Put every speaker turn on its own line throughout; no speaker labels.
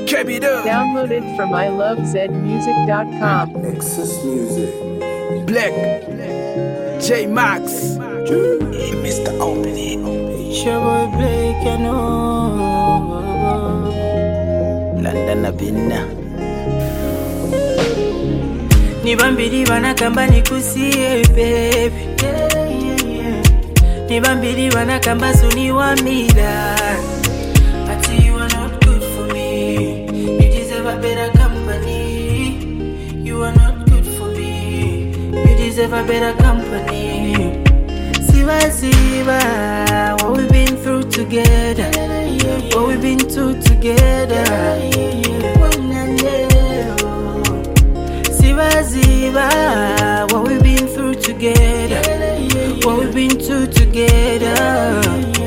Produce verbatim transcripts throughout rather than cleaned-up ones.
Keep it up.
Downloaded from I love zed music dot com.
Excess music.
Black. J Max. Hey, Mister Open It.
It's your boy Blake, you know.
London Abina.
Nibambiri banakamba nikusiye baby. Yeah, yeah, yeah. Nibambiri banakamba suni wa mila. But you are not good for me. You deserve a better company. You are not good for me. You deserve a better company. Siva, Siva, what we've been through together. What we've been through together. Siva, Siva, what we've been through together. What we've been through together.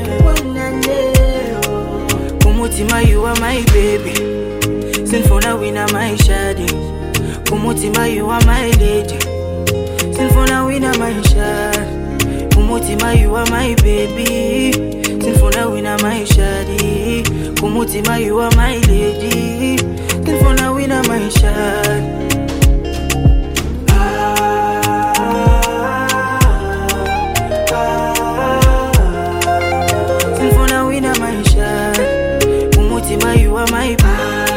Kumutima, you are my baby. Sinfona, winner, my shady. Kumutima, you are my lady. Sinfona, winner, my shady. Kumutima, you are my baby. Sinfona, winner, my shady. Kumutima, you are my lady. Sinfona, winner, my shady. Sinfona, winner, my shady. Kumutima, you are my baby.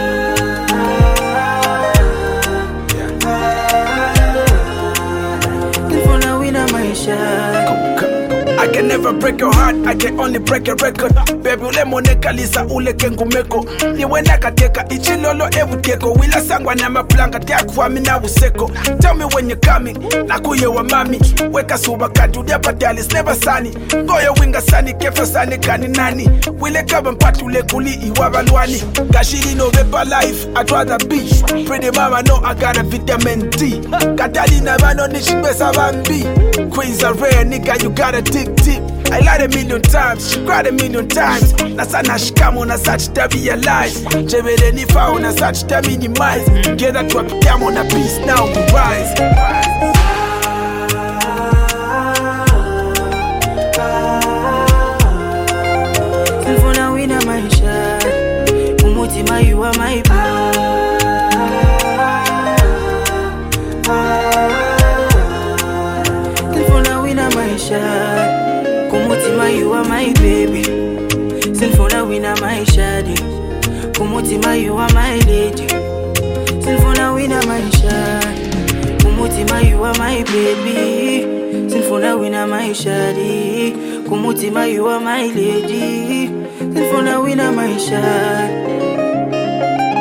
Sinfona, winner, my shady.
I can never break your heart, I can only break your record. Baby ule moneka lisa ule kengumeko. Niwe nakateka ichilolo evuteko. Wila sangwa na maplanga tiakuwa mina useko. Tell me when you're coming, nakuye wa mami. Weka suba kati udia patalis never sunny. Goya winga sani kefa sani kani nani. Wile kaba mpati ule kuli iwa balwani. Gashiri no vepa life, I'd rather be. Pretty mama know I got a vitamin D. Katali na mano nishibesa bambi. Queens are rare nigga, you gotta dig deep. I lied a million times, she cried a million times. Nasana shikamo na such to realize. Jebele nifa na such to minimize. Get that to a piano na peace now we rise.
Sinfona winner my shade. Kumutima you are my baby. Sinfona winner my shade. Kumutima you are my baby. Sinfona winner my shade. Kumutima you are my lady. Sinfona winner my shade. Kumutima you are my baby. Sinfona winner my shade. Kumutima you are my lady. Sinfona winner my shade.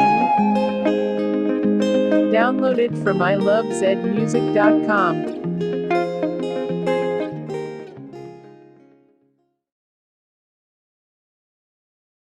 Downloaded from I love zed music dot com.